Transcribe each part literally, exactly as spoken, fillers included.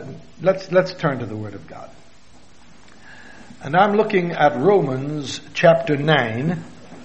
let's, let's turn to the Word of God. And I'm looking at Romans chapter nine.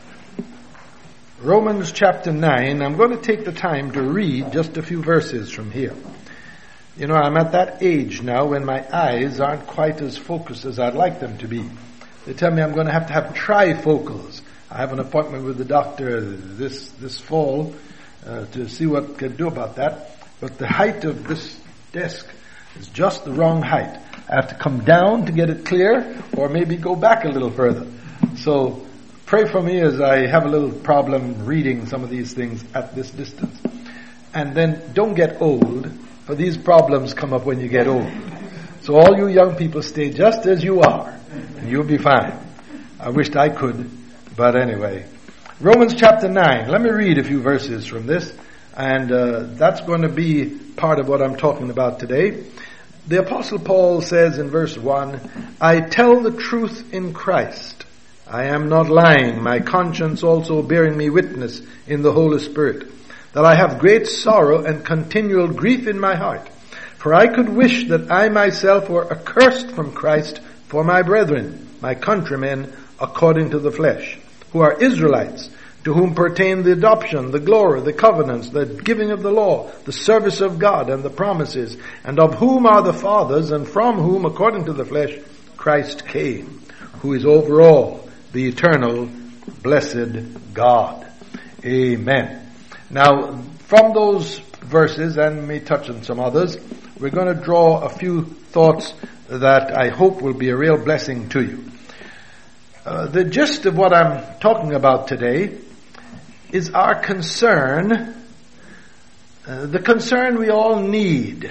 Romans chapter nine. I'm going to take the time to read just a few verses from here. You know, I'm at that age now when my eyes aren't quite as focused as I'd like them to be. They tell me I'm going to have to have trifocals. I have an appointment with the doctor this this fall uh, to see what I can do about that. But the height of this desk is just the wrong height. I have to come down to get it clear, or maybe go back a little further. So pray for me as I have a little problem reading some of these things at this distance. And then don't get old, for these problems come up when you get old. So all you young people stay just as you are, and you'll be fine. I wished I could, but anyway. Romans chapter nine. Let me read a few verses from this, and uh, that's going to be part of what I'm talking about today. The Apostle Paul says in verse one, I tell the truth in Christ. I am not lying, my conscience also bearing me witness in the Holy Spirit, that I have great sorrow and continual grief in my heart. For I could wish that I myself were accursed from Christ for my brethren, my countrymen, according to the flesh, who are Israelites, to whom pertain the adoption, the glory, the covenants, the giving of the law, the service of God, and the promises, and of whom are the fathers, and from whom, according to the flesh, Christ came, who is over all, the eternal, blessed God. Amen. Now, from those verses, and may touch on some others, we're going to draw a few thoughts that I hope will be a real blessing to you. Uh, the gist of what I'm talking about today is our concern, uh, the concern we all need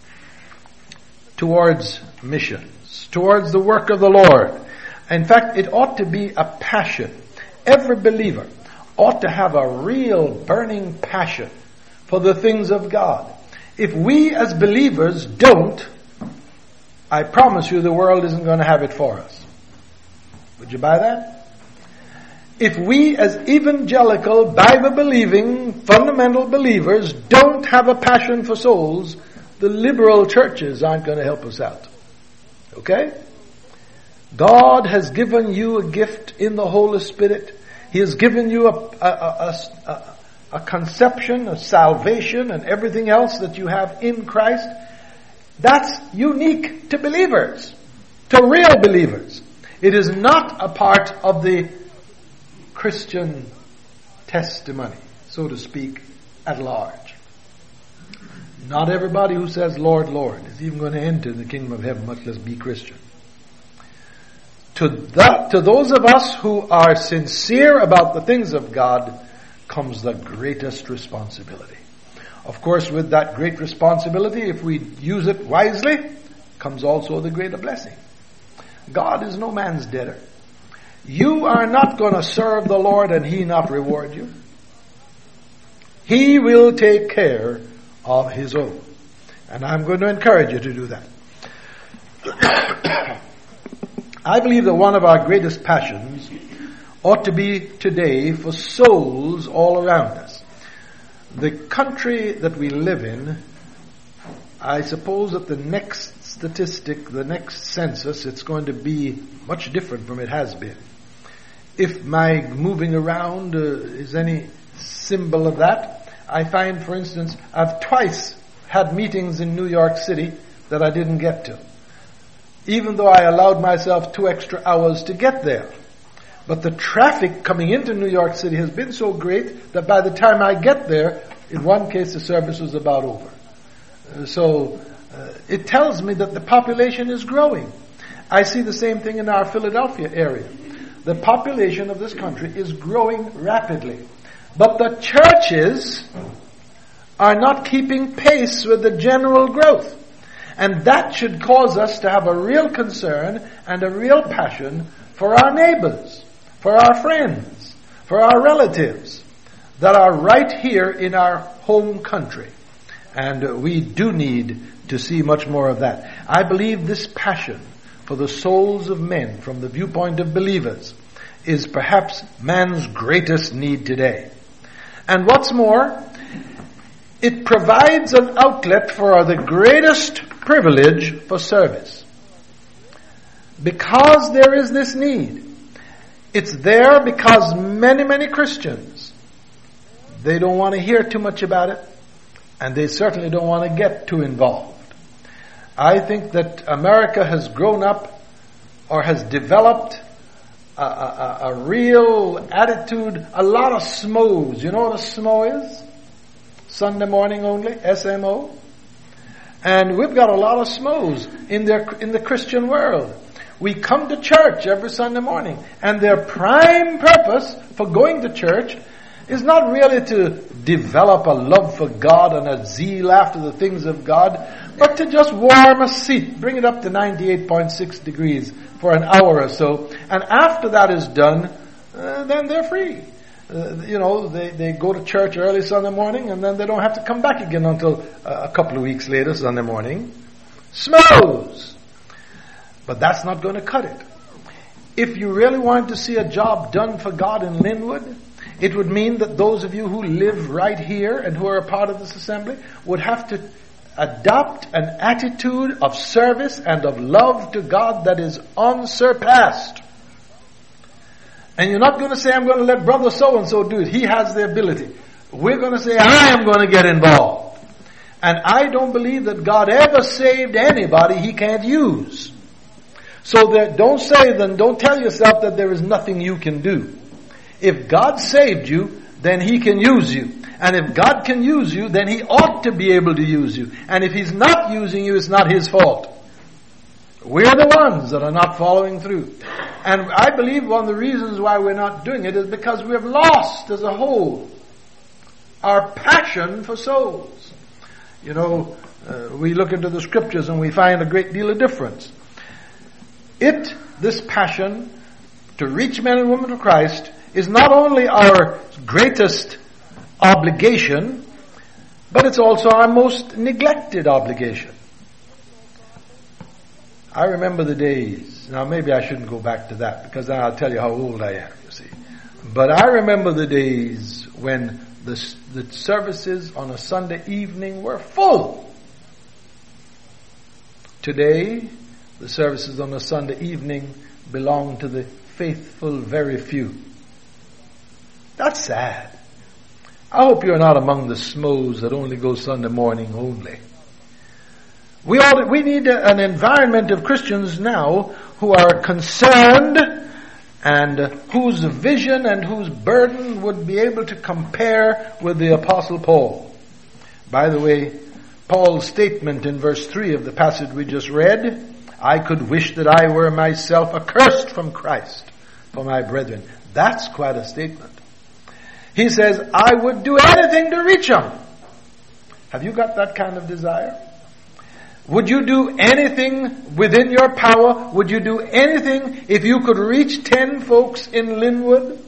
towards missions, towards the work of the Lord. In fact, it ought to be a passion. Every believer ought to have a real burning passion for the things of God. If we as believers don't, I promise you the world isn't going to have it for us. Would you buy that? If we as evangelical, Bible-believing, fundamental believers don't have a passion for souls, the liberal churches aren't going to help us out. Okay? God has given you a gift in the Holy Spirit. He has given you a, a, a, a, a conception of salvation and everything else that you have in Christ. That's unique to believers, to real believers. It is not a part of the Christian testimony, so to speak, at large. Not everybody who says, Lord, Lord, is even going to enter the kingdom of heaven, much less be Christian. To that, to those of us who are sincere about the things of God comes the greatest responsibility. Of course, with that great responsibility, if we use it wisely, comes also the greater blessing. God is no man's debtor. You are not going to serve the Lord and He not reward you. He will take care of His own. And I'm going to encourage you to do that. I believe that one of our greatest passions ought to be today for souls all around us. The country that we live in, I suppose that the next statistic, the next census, it's going to be much different from it has been. If my moving around uh, is any symbol of that, I find, for instance, I've twice had meetings in New York City that I didn't get to, even though I allowed myself two extra hours to get there. But the traffic coming into New York City has been so great that by the time I get there, in one case the service was about over. Uh, so uh, it tells me that the population is growing. I see the same thing in our Philadelphia area. The population of this country is growing rapidly. But the churches are not keeping pace with the general growth. And that should cause us to have a real concern and a real passion for our neighbors, for our friends, for our relatives that are right here in our home country. And we do need to see much more of that. I believe this passion for the souls of men from the viewpoint of believers is perhaps man's greatest need today. And what's more, it provides an outlet for the greatest privilege for service. Because there is this need. It's there because many, many Christians, they don't want to hear too much about it, and they certainly don't want to get too involved. I think that America has grown up or has developed a, a, a real attitude, a lot of S M Os. You know what a S M O is? Sunday morning only, S M O. And we've got a lot of S M Os in their, in the Christian world. We come to church every Sunday morning, and their prime purpose for going to church is not really to develop a love for God and a zeal after the things of God, but to just warm a seat, bring it up to ninety-eight point six degrees for an hour or so, and after that is done, uh, then they're free. Uh, you know, they, they go to church early Sunday morning, and then they don't have to come back again until uh, a couple of weeks later, Sunday morning. S M Os! But that's not going to cut it. If you really want to see a job done for God in Linwood, it would mean that those of you who live right here and who are a part of this assembly would have to adopt an attitude of service and of love to God that is unsurpassed. And you're not going to say, I'm going to let brother so-and-so do it. He has the ability. We're going to say, I am going to get involved. And I don't believe that God ever saved anybody he can't use. So that don't say then, don't tell yourself that there is nothing you can do. If God saved you, then He can use you. And if God can use you, then He ought to be able to use you. And if He's not using you, it's not His fault. We're the ones that are not following through. And I believe one of the reasons why we're not doing it is because we have lost as a whole our passion for souls. You know, uh, we look into the scriptures and we find a great deal of difference. It, this passion to reach men and women to Christ, is not only our greatest obligation, but it's also our most neglected obligation. I remember the days, now maybe I shouldn't go back to that, because then I'll tell you how old I am, you see. But I remember the days when the, the services on a Sunday evening were full. Today, the services on a Sunday evening belong to the faithful very few. That's sad. I hope you're not among the S M Os that only go Sunday morning only. We ought, we need an environment of Christians now who are concerned and whose vision and whose burden would be able to compare with the Apostle Paul. By the way, Paul's statement in verse three of the passage we just read, I could wish that I were myself accursed from Christ for my brethren. That's quite a statement. He says, I would do anything to reach them. Have you got that kind of desire? Would you do anything within your power? Would you do anything if you could reach ten folks in Linwood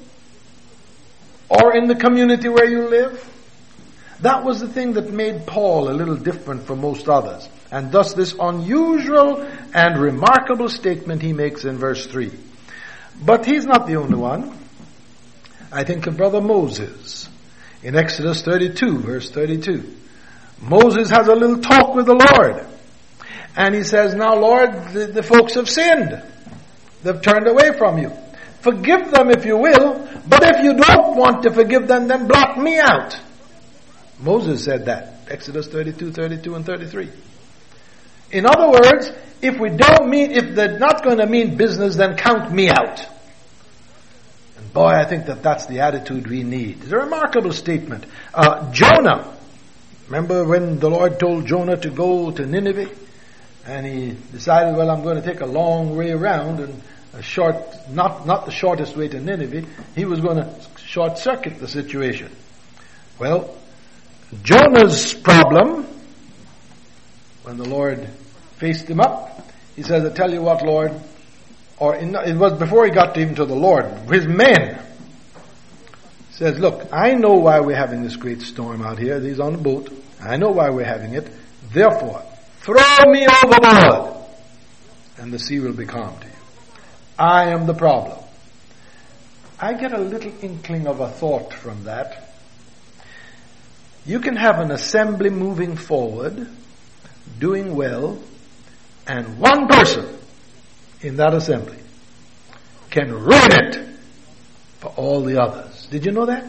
or in the community where you live? That was the thing that made Paul a little different from most others. And thus this unusual and remarkable statement he makes in verse three. But he's not the only one. I think of Brother Moses in Exodus thirty-two, verse thirty-two. Moses has a little talk with the Lord. And he says, now Lord, the, the folks have sinned. They've turned away from you. Forgive them if you will, but if you don't want to forgive them, then blot me out. Moses said that. Exodus thirty-two, thirty-two, and thirty-three. In other words, if we don't mean, if they're not going to mean business, then count me out. And boy, I think that that's the attitude we need. It's a remarkable statement. Uh, Jonah, remember when the Lord told Jonah to go to Nineveh? And he decided, well, I'm going to take a long way around and a short, not, not the shortest way to Nineveh. He was going to short circuit the situation. Well, Jonah's problem, when the Lord faced him up, he says, I tell you what, Lord, or in, it was before he got to even to the Lord, his men, says, look, I know why we're having this great storm out here. He's on the boat. I know why we're having it. Therefore, throw me overboard, and the sea will be calm to you. I am the problem. I get a little inkling of a thought from that. You can have an assembly moving forward, doing well, and one person in that assembly can ruin it for all the others. Did you know that?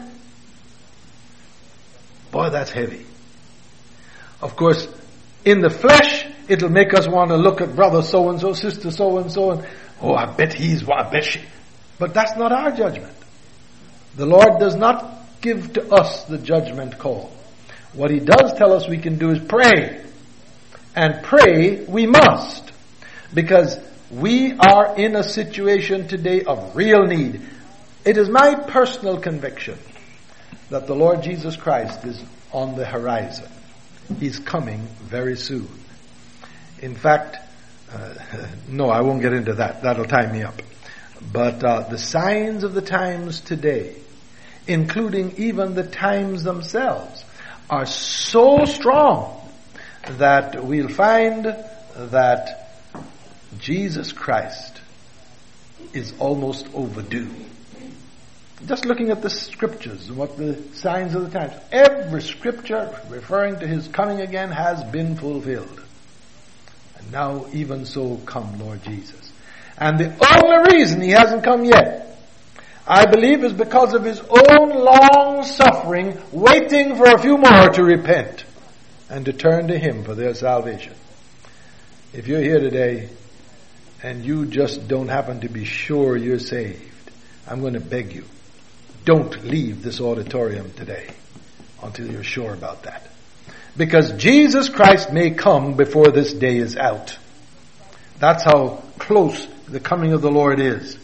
Boy, that's heavy. Of course, in the flesh, it'll make us want to look at brother so-and-so, sister so-and-so, and, oh, I bet he's, I bet she. But that's not our judgment. The Lord does not give to us the judgment call. What He does tell us we can do is pray. And pray we must. Because we are in a situation today of real need. It is my personal conviction that the Lord Jesus Christ is on the horizon. He's coming very soon. In fact, uh, no, I won't get into that. That'll tie me up. But uh, the signs of the times today, including even the times themselves, are so strong that we'll find that Jesus Christ is almost overdue. Just looking at the scriptures and what the signs of the times, every scripture referring to His coming again has been fulfilled. And now even so come Lord Jesus. And the only reason He hasn't come yet, I believe, is because of His own long suffering, waiting for a few more to repent and to turn to Him for their salvation. If you're here today and you just don't happen to be sure you're saved, I'm going to beg you, don't leave this auditorium today until you're sure about that. Because Jesus Christ may come before this day is out. That's how close the coming of the Lord is.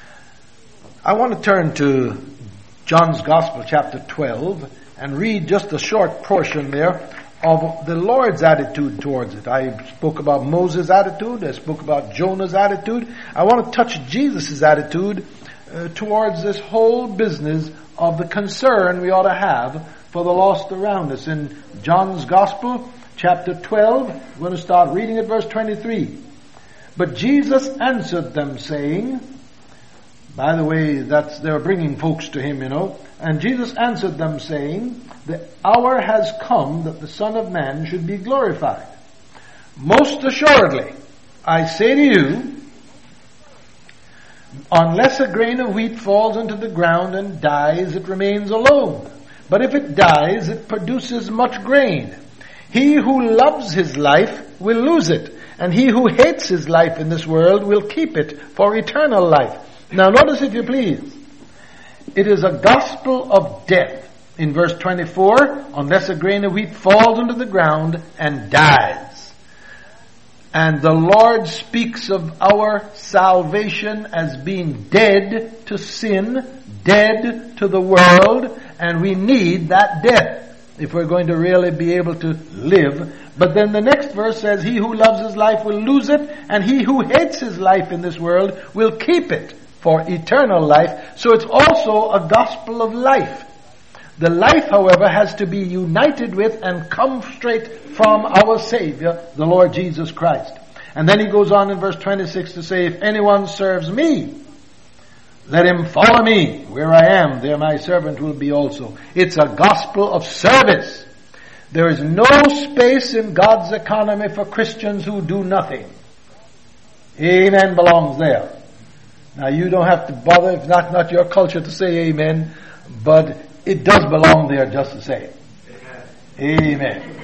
I want to turn to John's Gospel, chapter twelve, and read just a short portion there of the Lord's attitude towards it. I spoke about Moses' attitude. I spoke about Jonah's attitude. I want to touch Jesus' attitude uh, towards this whole business of the concern we ought to have for the lost around us. In John's Gospel, chapter twelve, we're going to start reading at verse twenty-three. But Jesus answered them, saying, by the way, that's, they're bringing folks to Him, you know. And Jesus answered them, saying, the hour has come that the Son of Man should be glorified. Most assuredly, I say to you, unless a grain of wheat falls into the ground and dies, it remains alone. But if it dies, it produces much grain. He who loves his life will lose it, and he who hates his life in this world will keep it for eternal life. Now notice, if you please, it is a gospel of death. In verse twenty-four, unless a grain of wheat falls into the ground and dies. And the Lord speaks of our salvation as being dead to sin, dead to the world, and we need that death if we're going to really be able to live. But then the next verse says, he who loves his life will lose it, and he who hates his life in this world will keep it for eternal life. So it's also a gospel of life. The life, however, has to be united with and come straight from our Savior, the Lord Jesus Christ. And then he goes on in verse twenty-six to say, if anyone serves me, let him follow me. Where I am, there my servant will be also. It's a gospel of service. There is no space in God's economy for Christians who do nothing. Amen belongs there. Now you don't have to bother, if not, not your culture to say amen, but it does belong there just the same. Amen. Amen.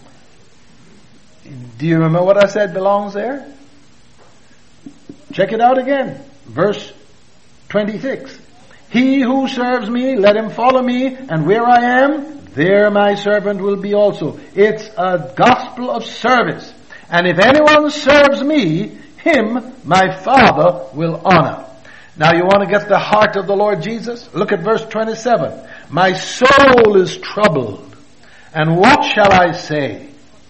Do you remember what I said belongs there? Check it out again. Verse twenty-six. He who serves me, let him follow me, and where I am, there my servant will be also. It's a gospel of service. And if anyone serves me, him my Father will honor. Now you want to get the heart of the Lord Jesus? Look at verse twenty-seven. My soul is troubled, and what shall I say?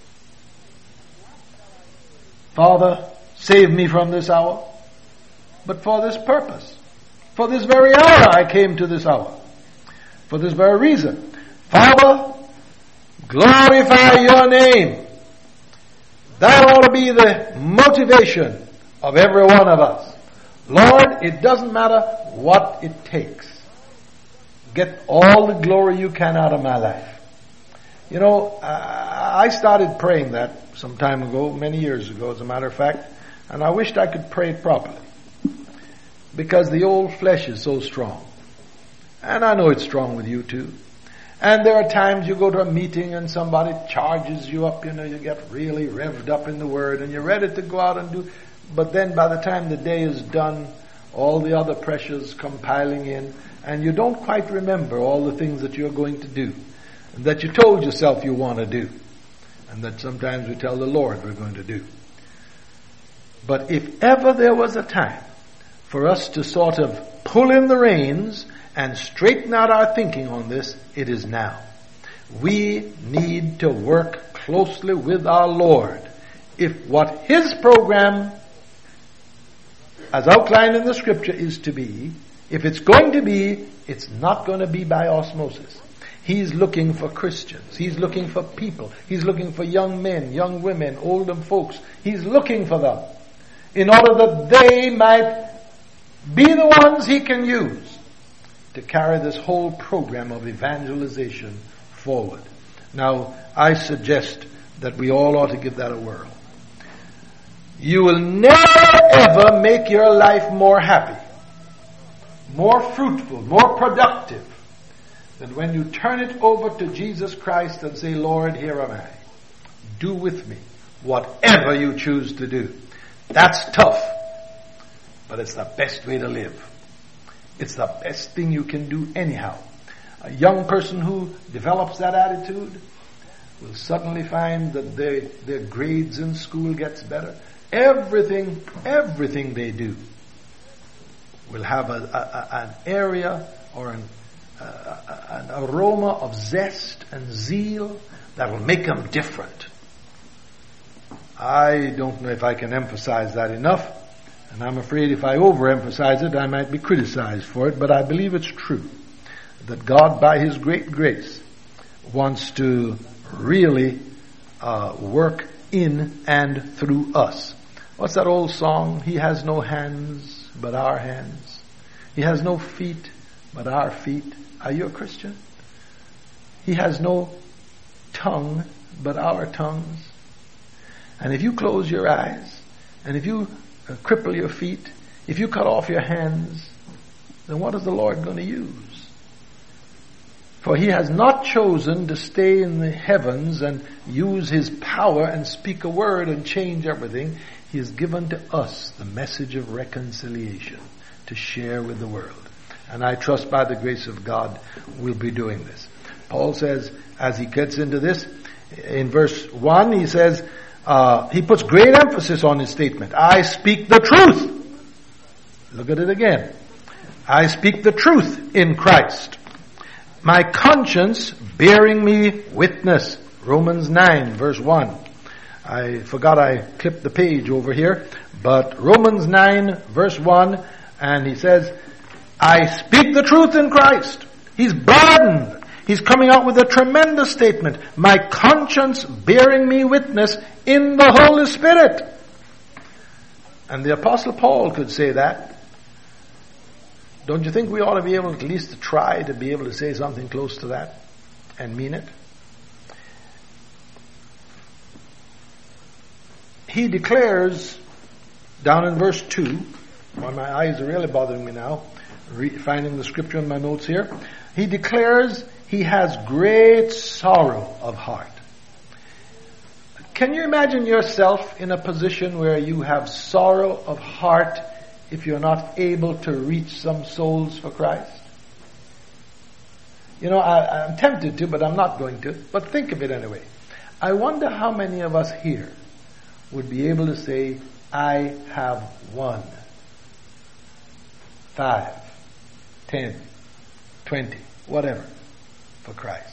Father, save me from this hour. But for this purpose, for this very hour I came to this hour. For this very reason. Father, glorify your name. That ought to be the motivation of every one of us. Lord, it doesn't matter what it takes. Get all the glory you can out of my life. You know, I started praying that some time ago, many years ago, as a matter of fact, and I wished I could pray it properly. Because the old flesh is so strong. And I know it's strong with you too. And there are times you go to a meeting and somebody charges you up, you know, you get really revved up in the Word and you're ready to go out and do, but then by the time the day is done, all the other pressures come piling in and you don't quite remember all the things that you're going to do and that you told yourself you want to do and that sometimes we tell the Lord we're going to do. But if ever there was a time for us to sort of pull in the reins and straighten out our thinking on this, it is now. We need to work closely with our Lord. If what His program, as outlined in the Scripture, is to be, if it's going to be, it's not going to be by osmosis. He's looking for Christians. He's looking for people. He's looking for young men, young women, older folks. He's looking for them in order that they might be the ones He can use to carry this whole program of evangelization forward. Now, I suggest that we all ought to give that a whirl. You will never ever make your life more happy, more fruitful, more productive than when you turn it over to Jesus Christ and say, Lord, here am I. Do with me whatever you choose to do. That's tough, but it's the best way to live. It's the best thing you can do anyhow. A young person who develops that attitude will suddenly find that their, their grades in school gets better. Everything, everything they do will have a, a, an area or an, a, an aroma of zest and zeal that will make them different. I don't know if I can emphasize that enough. And I'm afraid if I overemphasize it, I might be criticized for it, but I believe it's true. That God, by His great grace, wants to really uh, work in and through us. What's that old song? He has no hands but our hands. He has no feet but our feet. Are you a Christian? He has no tongue but our tongues. And if you close your eyes, and if you Uh, cripple your feet, if you cut off your hands, then what is the Lord going to use? For He has not chosen to stay in the heavens and use His power and speak a word and change everything. He has given to us the message of reconciliation to share with the world. And I trust by the grace of God we'll be doing this. Paul says, as he gets into this, in verse one, he says, Uh, he puts great emphasis on his statement. I speak the truth. Look at it again. I speak the truth in Christ. My conscience bearing me witness. Romans nine verse one. I forgot I clipped the page over here, but Romans nine verse one, and he says, I speak the truth in Christ. He's burdened. He's coming out with a tremendous statement. My conscience bearing me witness in the Holy Spirit. And the Apostle Paul could say that. Don't you think we ought to be able at least to try to be able to say something close to that and mean it? He declares down in verse two, why my eyes are really bothering me now, re- finding the scripture in my notes here. He declares he has great sorrow of heart. Can you imagine yourself in a position where you have sorrow of heart if you're not able to reach some souls for Christ? You know, I, I'm tempted to, but I'm not going to. But think of it anyway. I wonder how many of us here would be able to say, I have one, five, ten, twenty, whatever, for Christ.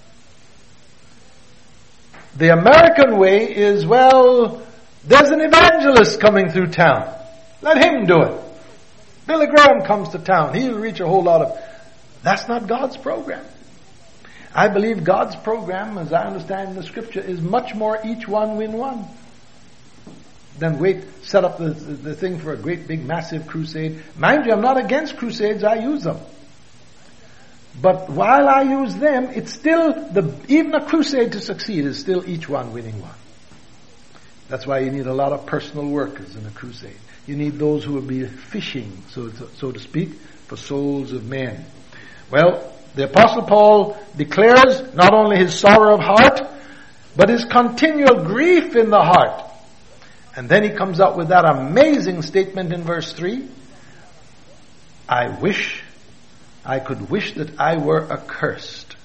The American way is, well, there's an evangelist coming through town. Let him do it. Billy Graham comes to town. He'll reach a whole lot of... That's not God's program. I believe God's program, as I understand the scripture, is much more each one win one. Then wait, set up the, the, the thing for a great big massive crusade. Mind you, I'm not against crusades. I use them. But while I use them, it's still, the even a crusade to succeed is still each one winning one. That's why you need a lot of personal workers in a crusade. You need those who will be fishing, so to, so to speak, for souls of men. Well, the Apostle Paul declares not only his sorrow of heart, but his continual grief in the heart. And then he comes out with that amazing statement in verse three. I wish, I could wish that I were accursed.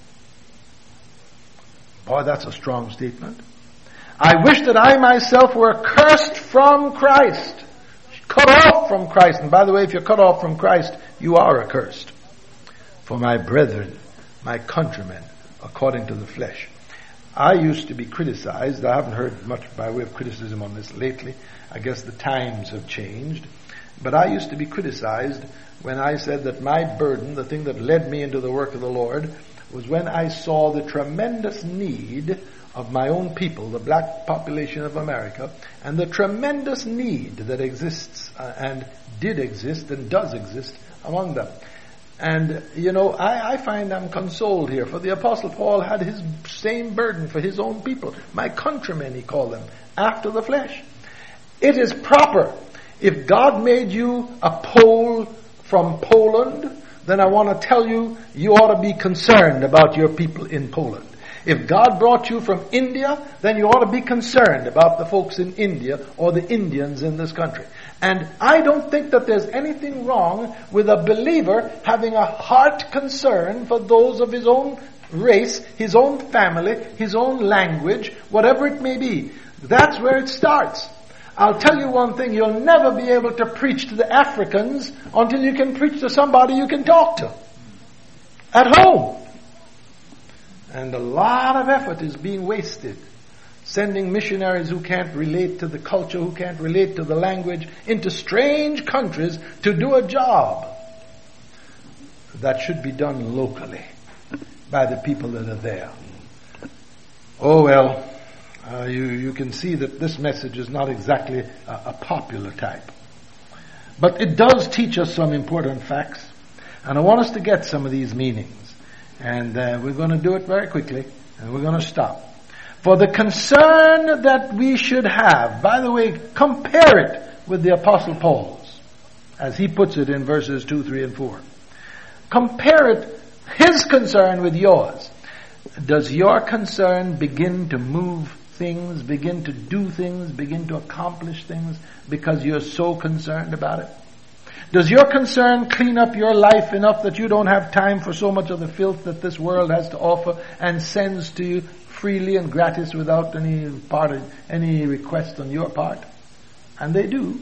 Boy, that's a strong statement. I wish that I myself were cursed from Christ. Cut off from Christ. And by the way, if you're cut off from Christ, you are accursed. For my brethren, my countrymen, according to the flesh. I used to be criticized. I haven't heard much by way of criticism on this lately. I guess the times have changed. But I used to be criticized when I said that my burden, the thing that led me into the work of the Lord, was when I saw the tremendous need of my own people, the black population of America, and the tremendous need that exists uh, and did exist and does exist among them. And, you know, I, I find I'm consoled here, for the Apostle Paul had his same burden for his own people. My countrymen, he called them, after the flesh. It is proper. If God made you a Pole from Poland, then I want to tell you, you ought to be concerned about your people in Poland. If God brought you from India, then you ought to be concerned about the folks in India or the Indians in this country. And I don't think that there's anything wrong with a believer having a heart concern for those of his own race, his own family, his own language, whatever it may be. That's where it starts. I'll tell you one thing, you'll never be able to preach to the Africans until you can preach to somebody you can talk to at home. And a lot of effort is being wasted sending missionaries who can't relate to the culture, who can't relate to the language, into strange countries to do a job that should be done locally by the people that are there. Oh well, uh, you, you can see that this message is not exactly a, a popular type. But it does teach us some important facts. And I want us to get some of these meanings. And uh, we're going to do it very quickly, and we're going to stop. For the concern that we should have, by the way, compare it with the Apostle Paul's, as he puts it in verses two, three, and four. Compare it, his concern with yours. Does your concern begin to move things, begin to do things, begin to accomplish things because you're so concerned about it? Does your concern clean up your life enough that you don't have time for so much of the filth that this world has to offer and sends to you freely and gratis without any part of, any request on your part? And they do.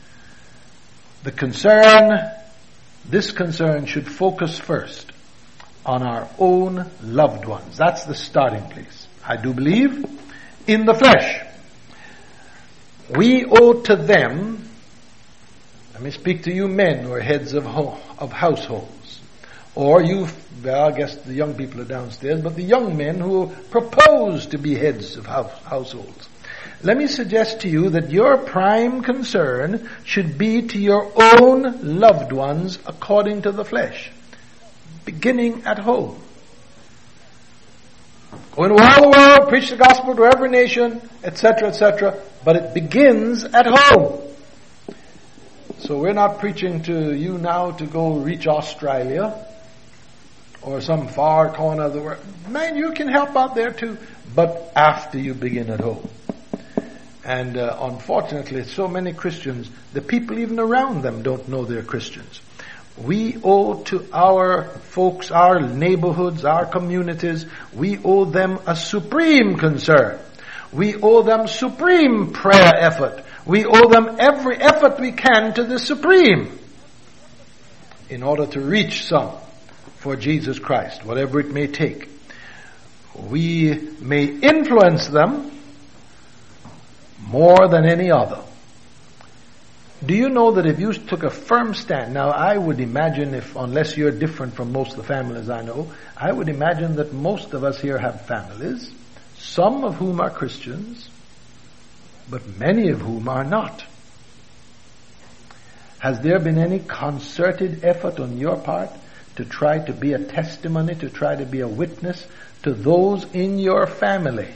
The concern, this concern should focus first on our own loved ones. That's the starting place. I do believe in the flesh. We owe to them. Let me speak to you men who are heads of ho- of households. Or you, well, I guess the young people are downstairs, but the young men who propose to be heads of house- households. Let me suggest to you that your prime concern should be to your own loved ones according to the flesh, beginning at home. Go into all the world, preach the gospel to every nation, et cetera, et cetera, but it begins at home. So we're not preaching to you now to go reach Australia or some far corner of the world. Man, you can help out there too, but after you begin at home. And uh, unfortunately, so many Christians, the people even around them don't know they're Christians. We owe to our folks, our neighborhoods, our communities, we owe them a supreme concern. We owe them supreme prayer effort. We owe them every effort we can to the supreme in order to reach some for Jesus Christ, whatever it may take. We may influence them more than any other. Do you know that if you took a firm stand, now I would imagine if, unless you're different from most of the families I know, I would imagine that most of us here have families, some of whom are Christians, but many of whom are not. Has there been any concerted effort on your part to try to be a testimony, to try to be a witness to those in your family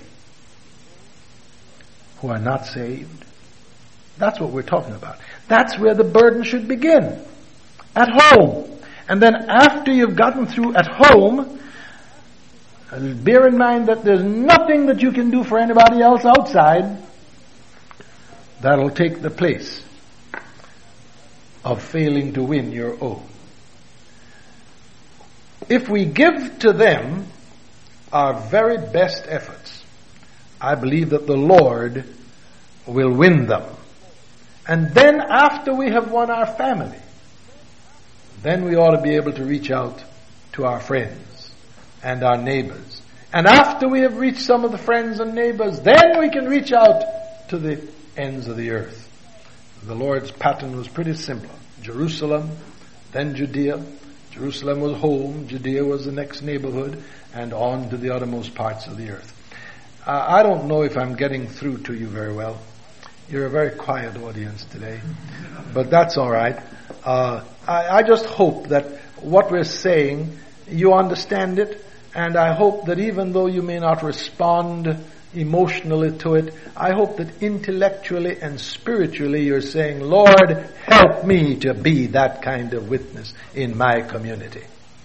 who are not saved? That's what we're talking about. That's where the burden should begin. At home. And then after you've gotten through at home, bear in mind that there's nothing that you can do for anybody else outside that'll take the place of failing to win your own. If we give to them our very best efforts, I believe that the Lord will win them. And then after we have won our family, then we ought to be able to reach out to our friends and our neighbors. And after we have reached some of the friends and neighbors, then we can reach out to the ends of the earth. The Lord's pattern was pretty simple. Jerusalem, then Judea. Jerusalem was home, Judea was the next neighborhood, and on to the uttermost parts of the earth. Uh, I don't know if I'm getting through to you very well. You're a very quiet audience today, but that's all right. Uh, I, I just hope that what we're saying, you understand it, and I hope that even though you may not respond emotionally to it, I hope that intellectually and spiritually you're saying, Lord, help me to be that kind of witness in my community.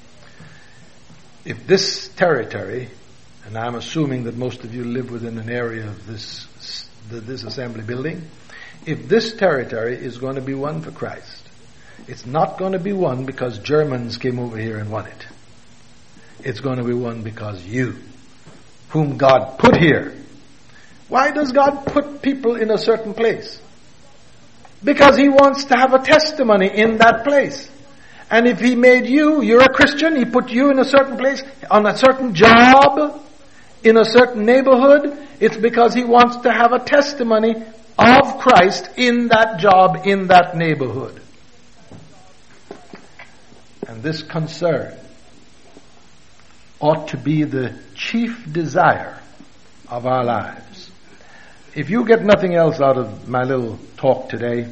If this territory, and I'm assuming that most of you live within an area of this this assembly building, if this territory is going to be won for Christ, it's not going to be won because Germans came over here and won it. It's going to be won because you, whom God put here. Why does God put people in a certain place? Because He wants to have a testimony in that place. And if He made you, you're a Christian, He put you in a certain place, on a certain job, in a certain neighborhood, it's because He wants to have a testimony of Christ in that job, in that neighborhood. And this concern ought to be the chief desire of our lives. If you get nothing else out of my little talk today,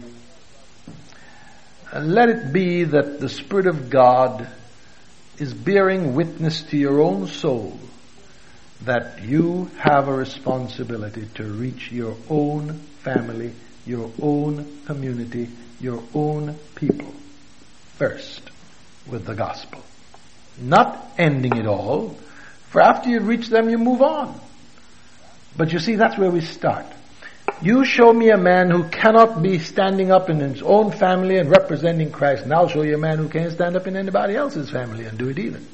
let it be that the Spirit of God is bearing witness to your own soul that you have a responsibility to reach your own family, your own community, your own people first with the gospel. Not ending it all, for after you've reached them you move on. But you see, that's where we start. You show me a man who cannot be standing up in his own family and representing Christ, and I'll show you a man who can't stand up in anybody else's family and do it either.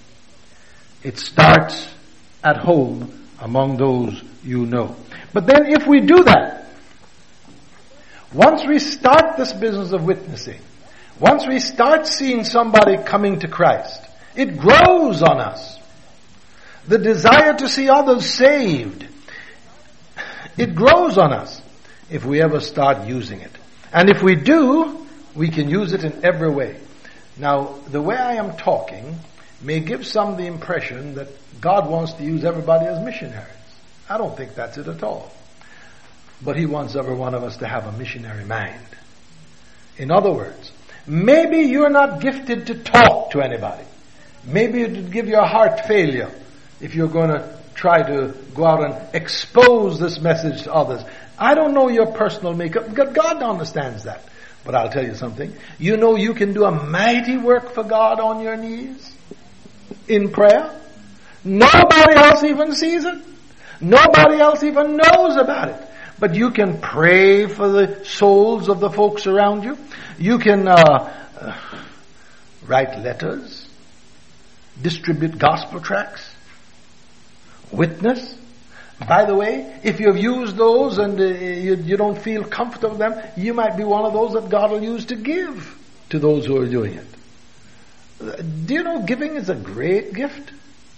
It starts at home among those you know. But then if we do that, once we start this business of witnessing, once we start seeing somebody coming to Christ, it grows on us. The desire to see others saved, it grows on us if we ever start using it. And if we do, we can use it in every way. Now, the way I am talking may give some the impression that God wants to use everybody as missionaries. I don't think that's it at all. But He wants every one of us to have a missionary mind. In other words, maybe you're not gifted to talk to anybody. Maybe it would give you a heart failure if you're going to try to go out and expose this message to others. I don't know your personal makeup. God understands that. But I'll tell you something. You know you can do a mighty work for God on your knees in prayer. Nobody else even sees it. Nobody else even knows about it. But you can pray for the souls of the folks around you. You can uh, uh, write letters, distribute gospel tracts, witness. By the way, if you've used those and uh, you, you don't feel comfortable with them, you might be one of those that God will use to give to those who are doing it. Do you know giving is a great gift?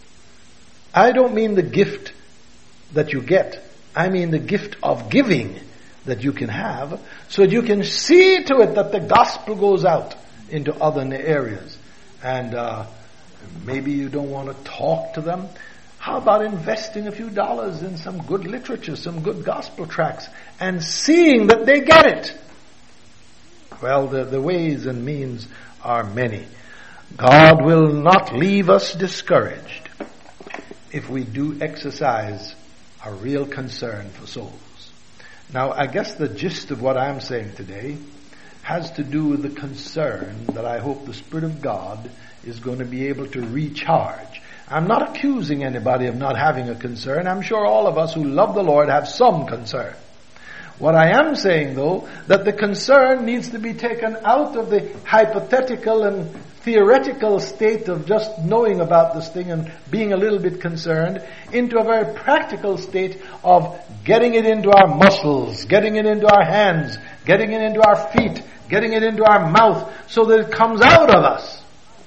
I don't mean the gift that you get. I mean the gift of giving that you can have, so that you can see to it that the gospel goes out into other areas. And uh, maybe you don't want to talk to them. How about investing a few dollars in some good literature, some good gospel tracts, and seeing that they get it? Well, the, the ways and means are many. God will not leave us discouraged if we do exercise a real concern for souls. Now, I guess the gist of what I'm saying today has to do with the concern that I hope the Spirit of God is going to be able to recharge. I'm not accusing anybody of not having a concern. I'm sure all of us who love the Lord have some concern. What I am saying, though, that the concern needs to be taken out of the hypothetical and theoretical state of just knowing about this thing and being a little bit concerned into a very practical state of getting it into our muscles, getting it into our hands, getting it into our feet, getting it into our mouth so that it comes out of us.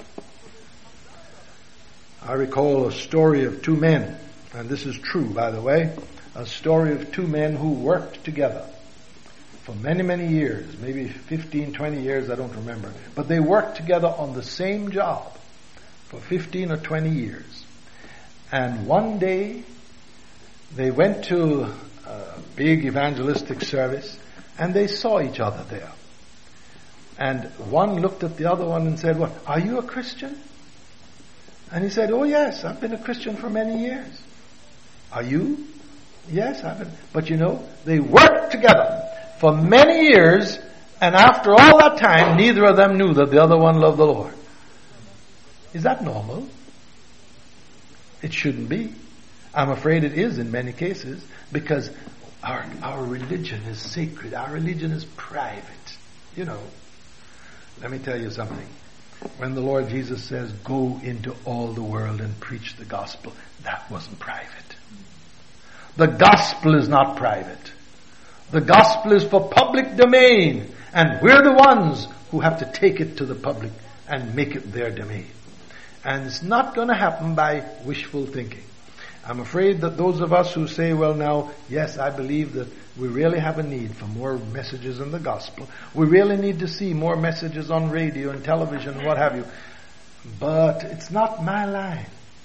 I recall a story of two men, and this is true, by the way, a story of two men who worked together for many, many years, maybe fifteen, twenty years, I don't remember. But they worked together on the same job for fifteen or twenty years. And one day, they went to a big evangelistic service, and they saw each other there. And one looked at the other one and said, "Well, are you a Christian?" And he said, "Oh yes, I've been a Christian for many years." "Are you?" "Yes, I've been." But you know, they worked together for many years, and after all that time, neither of them knew that the other one loved the Lord. Is that normal? It shouldn't be. I'm afraid it is in many cases, because our our religion is sacred. Our religion is private. You know, let me tell you something. When the Lord Jesus says, "Go into all the world and preach the gospel," that wasn't private. The gospel is not private. The gospel is for public domain, and we're the ones who have to take it to the public and make it their domain. And it's not going to happen by wishful thinking. I'm afraid that those of us who say, "Well now, yes, I believe that we really have a need for more messages in the gospel. We really need to see more messages on radio and television and what have you." But it's not my line.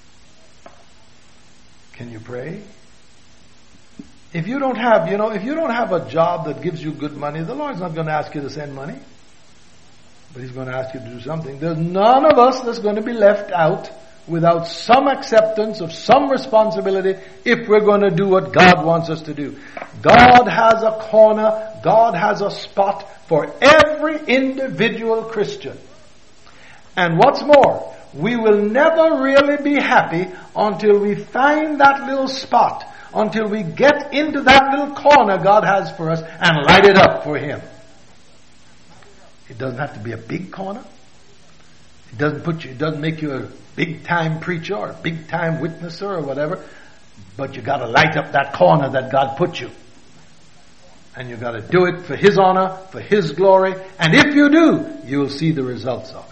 Can you pray? If you don't have, you know, if you don't have a job that gives you good money, the Lord's not going to ask you to send money. But He's going to ask you to do something. There's none of us that's going to be left out without some acceptance of some responsibility if we're going to do what God wants us to do. God has a corner, God has a spot for every individual Christian. And what's more, we will never really be happy until we find that little spot, until we get into that little corner God has for us and light it up for Him. It doesn't have to be a big corner. It doesn't put you, it doesn't make you a big time preacher or a big time witnesser or whatever, but you got to light up that corner that God put you. And you got to do it for His honor, for His glory, and if you do, you will see the results of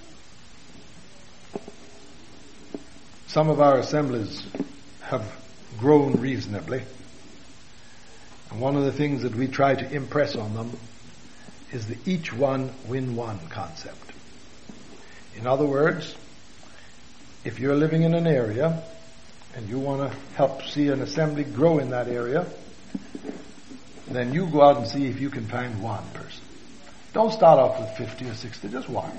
it. Some of our assemblies have grown reasonably, and one of the things that we try to impress on them is the each one win one concept. In other words, if you're living in an area and you want to help see an assembly grow in that area, then you go out and see if you can find one person. Don't start off with fifty or sixty, just one.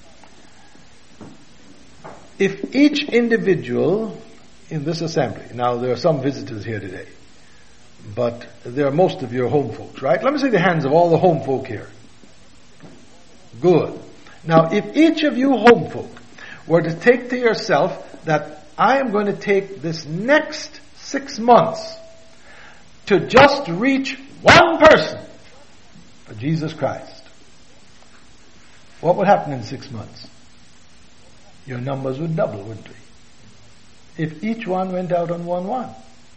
If each individual in this assembly, now there are some visitors here today, but there are most of your home folks, right? Let me see the hands of all the home folk here. Good. Now, if each of you home folk were to take to yourself that I am going to take this next six months to just reach one person for Jesus Christ, what would happen in six months? Your numbers would double, wouldn't they? If each one went out on one one.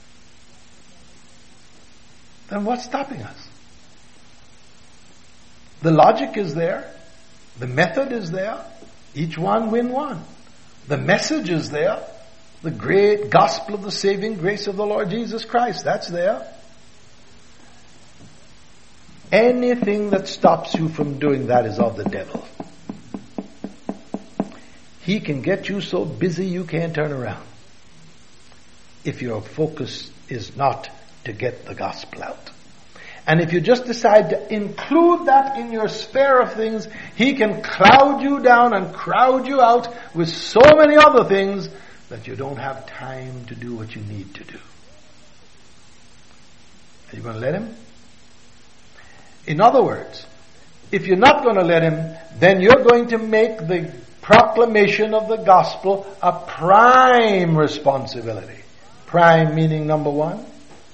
Then what's stopping us? The logic is there. The method is there. Each one win one. The message is there. The great gospel of the saving grace of the Lord Jesus Christ, that's there. Anything that stops you from doing that is of the devil. He can get you so busy you can't turn around if your focus is not to get the gospel out. And if you just decide to include that in your sphere of things, He can cloud you down and crowd you out with so many other things that you don't have time to do what you need to do. Are you going to let Him? In other words, if you're not going to let Him, then you're going to make the proclamation of the gospel a prime responsibility. Prime meaning number one.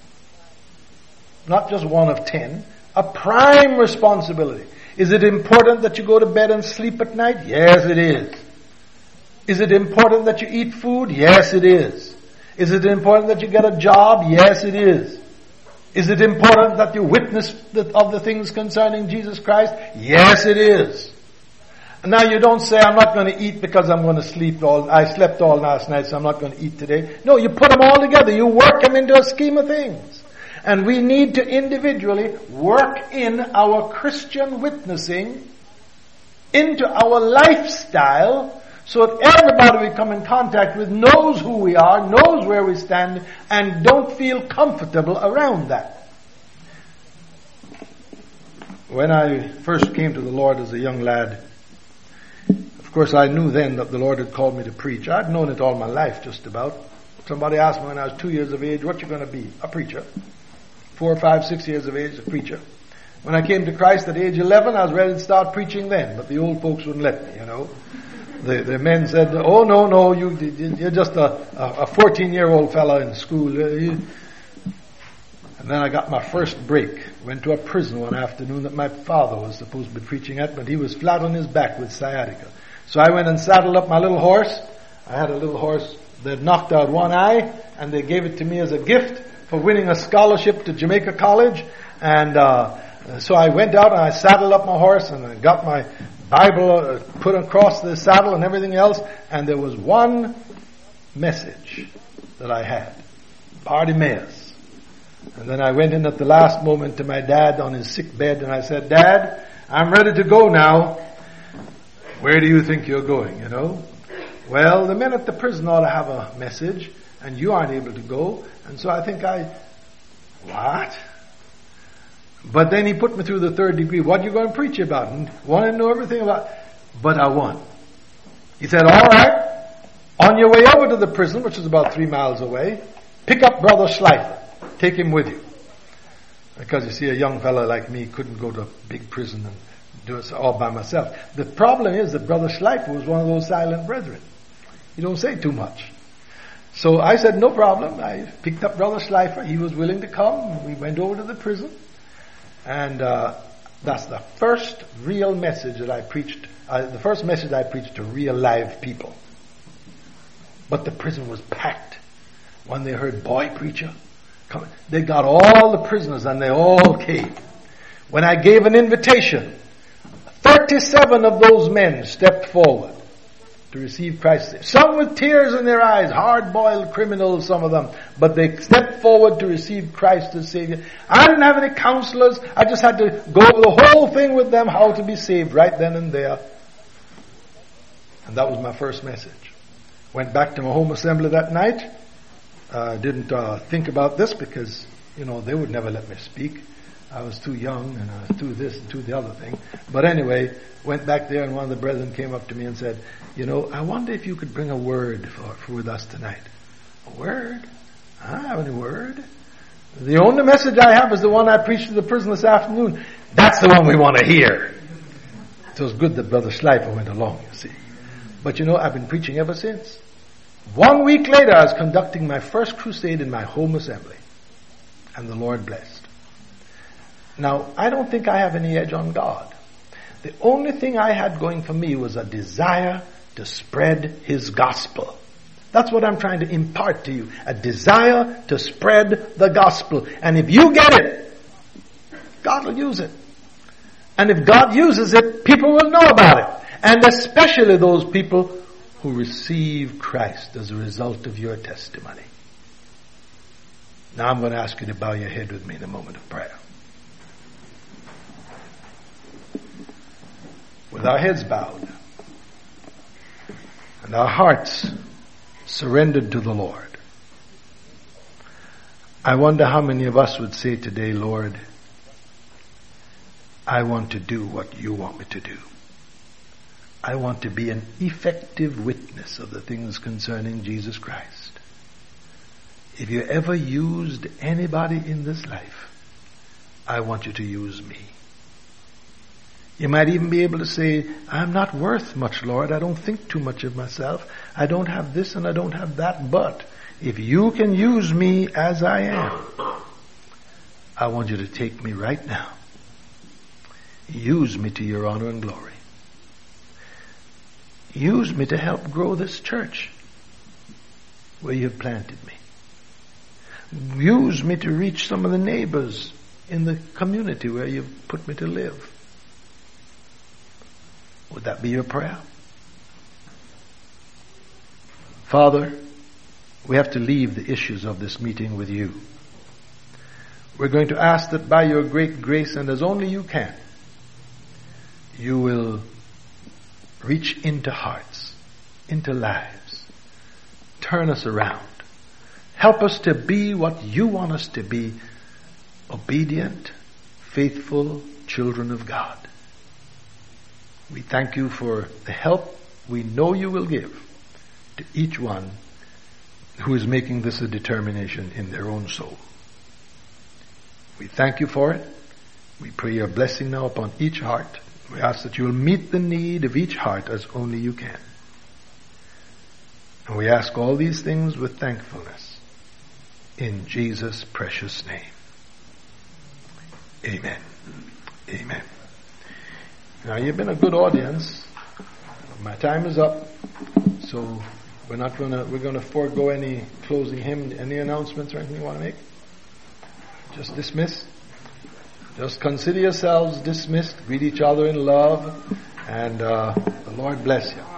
Not just one of ten. A prime responsibility. Is it important that you go to bed and sleep at night? Yes, it is. Is it important that you eat food? Yes, it is. Is it important that you get a job? Yes, it is. Is it important that you witness the, of the things concerning Jesus Christ? Yes, it is. And now you don't say, I'm not going to eat because I'm going to sleep all, I slept all last night, so I'm not going to eat today. No, you put them all together. You work them into a scheme of things. And we need to individually work in our Christian witnessing into our lifestyle so that everybody we come in contact with knows who we are, knows where we stand, and don't feel comfortable around that. When I first came to the Lord as a young lad, of course I knew then that the Lord had called me to preach. I'd known it all my life just about. Somebody asked me when I was two years of age, what you going to be? A preacher. Four, five, six years of age, a preacher. When I came to Christ at age eleven, I was ready to start preaching then, but the old folks wouldn't let me, you know. The, the men said, oh no, no, you, you're just a, a fourteen-year-old fella in school. And then I got my first break. Went to a prison one afternoon that my father was supposed to be preaching at, but he was flat on his back with sciatica. So I went and saddled up my little horse. I had a little horse that knocked out one eye, and they gave it to me as a gift for winning a scholarship to Jamaica College. And uh, so I went out and I saddled up my horse and I got my Bible uh, put across the saddle and everything else, and there was one message that I had. Bartimaeus. And then I went in at the last moment to my dad on his sick bed and I said, Dad, I'm ready to go now. Where do you think you're going, you know? Well, the men at the prison ought to have a message and you aren't able to go. And so I think I, what? But then he put me through the third degree. What are you going to preach about? And wanted to know everything about. But I won. He said, all right, on your way over to the prison, which is about three miles away, pick up Brother Schleifer. Take him with you. Because you see, a young fellow like me couldn't go to a big prison and do it all by myself. The problem is that Brother Schleifer was one of those silent brethren. He don't say too much. So I said, no problem. I picked up Brother Schleifer. He was willing to come. We went over to the prison. And uh, that's the first real message that I preached, uh, the first message I preached to real live people. But the prison was packed. When they heard boy preacher, come, they got all the prisoners and they all came. When I gave an invitation, thirty-seven of those men stepped forward to receive Christ. Some with tears in their eyes, hard-boiled criminals, some of them, but they stepped forward to receive Christ as Savior. I didn't have any counselors. I just had to go over the whole thing with them, how to be saved right then and there. And that was my first message. Went back to my home assembly that night. Uh, didn't uh, think about this because, you know, they would never let me speak. I was too young and I was too this and too the other thing. But anyway, went back there and one of the brethren came up to me and said, you know, I wonder if you could bring a word for, for with us tonight. A word? I don't have any word. The only message I have is the one I preached to the prison this afternoon. That's the one we want to hear. So it was good that Brother Schleifer went along, you see. But you know, I've been preaching ever since. One week later, I was conducting my first crusade in my home assembly. And the Lord blessed. Now, I don't think I have any edge on God. The only thing I had going for me was a desire to spread His gospel. That's what I'm trying to impart to you. A desire to spread the gospel. And if you get it, God will use it. And if God uses it, people will know about it. And especially those people who receive Christ as a result of your testimony. Now I'm going to ask you to bow your head with me in a moment of prayer. With our heads bowed and our hearts surrendered to the Lord, I wonder how many of us would say today, Lord, I want to do what you want me to do. I want to be an effective witness of the things concerning Jesus Christ. If you ever used anybody in this life, I want you to use me. You might even be able to say, I'm not worth much, Lord. I don't think too much of myself. I don't have this and I don't have that. But if you can use me as I am, I want you to take me right now. Use me to your honor and glory. Use me to help grow this church where you've planted me. Use me to reach some of the neighbors in the community where you've put me to live. Would that be your prayer? Father, we have to leave the issues of this meeting with you. We're going to ask that by your great grace, and as only you can, you will reach into hearts, into lives, turn us around. Help us to be what you want us to be, obedient, faithful children of God. We thank you for the help we know you will give to each one who is making this a determination in their own soul. We thank you for it. We pray your blessing now upon each heart. We ask that you will meet the need of each heart as only you can. And we ask all these things with thankfulness in Jesus' precious name. Amen. Amen. Now, you've been a good audience. My time is up, so we're not going to, we're going to forego any closing hymn. Any announcements or anything you want to make? Just dismiss. Just consider yourselves dismissed. Greet each other in love, and uh, the Lord bless you.